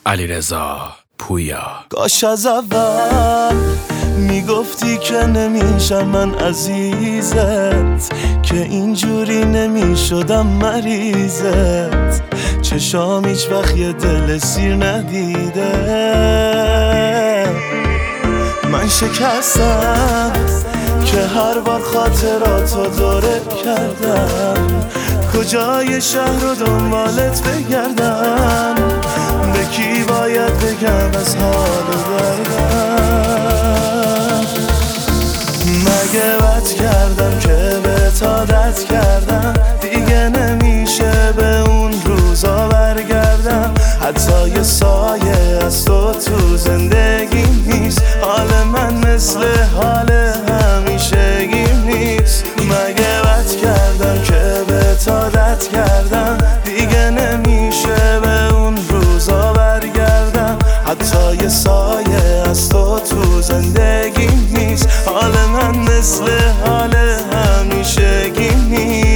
علیرضا پویا. کاش از اول میگفتی که نمیشم من عزیزت، که اینجوری نمیشدم مریضت. چشام هیچ وقت یه دل سیر ندیده. من شکستم که هر بار خاطراتو دوره کردم، کجای شهر رو دنبالت بگردم، به کی باید بگم از حال دردم. مگه بد کردم که به عادت کردم، دیگه نمیشه به اون روزا برگردم. حتی یه سایه از تو زندگیم نیست، حال من مثل حال همیشگیم نیست. مگه بد کردم که به عادت کردم، دیگه نمیشه به اون روزا برگردم. حتی یه سایه از تو زندگیم نیست، حال من مثل حال همیشگیم نیست.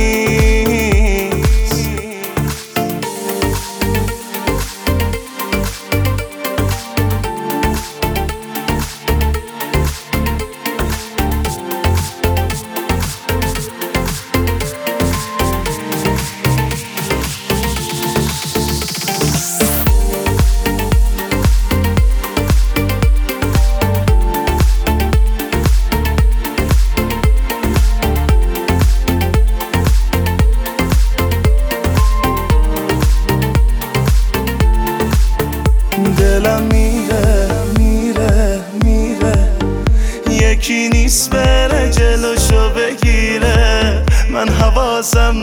دلم میره یکی نیست بره جلوشو بگیره. من حواسم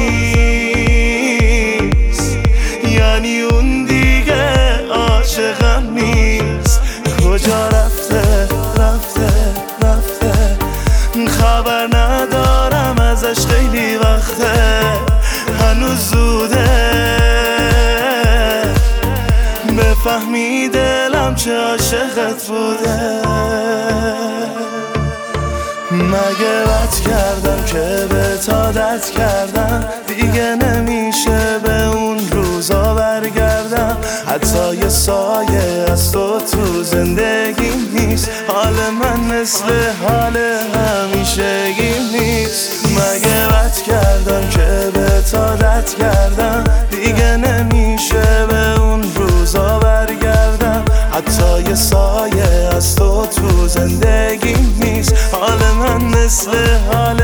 نیست، یعنی اون دیگه عاشقم نیست. کجا رفته خبر ندارم ازش، خیلی وقته هنوز زوده بفهمی دلم چه عاشقت بوده. مگه بد کردم که به عادت کردم، دیگه نمیشه به اون روزا برگردم. حتی یه سایه از تو زندگیم نیست، حال من مثل حال همیشگیم نیست. مگه بد کردم که به عادت کردم، دیگه نمیشه به اون روزا برگردم. حتی یه سایه از تو زندگیم نیست، حال من مثل حال